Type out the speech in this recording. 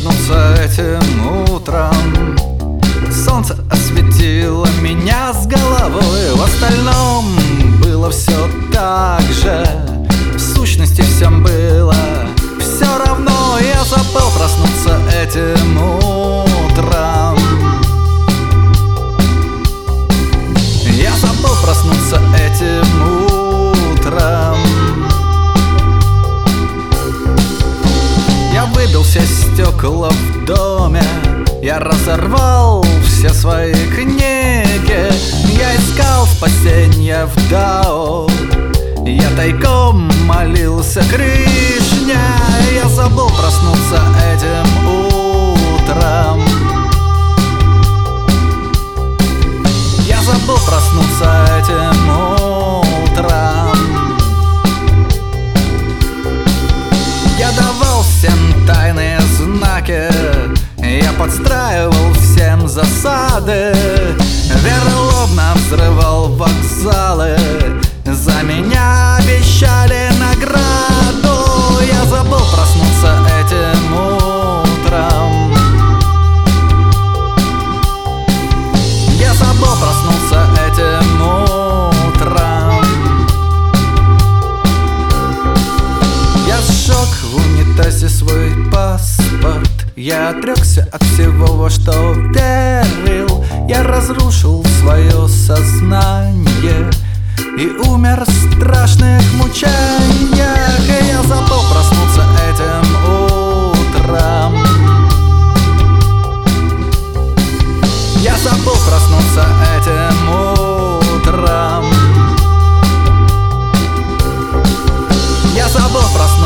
проснуться этим утром. Солнце осветило меня с головой. В остальном было все так же. В сущности всем было все равно. Я забыл проснуться этим утром. Я забыл проснуться этим утром. Я выбил все стекла в доме. Я разорвал все свои книги. Я искал спасенья в Дао. Я тайком молился Кришне. Я забыл проснуться этим утром. Я забыл проснуться этим утром. Я давал всем тайные знаки. Я подстраивал всем засады. Вероломно взрывал вокзалы. За меня обещали награду. Я забыл проснуться этим утром. Я забыл проснуться этим утром. Я сжег в унитазе свой паспорт. Я отрекся от всего, во что верил. Я разрушил свое сознание и умер в страшных мучениях. И я забыл проснуться этим утром. Я забыл проснуться этим утром. Я забыл проснуться.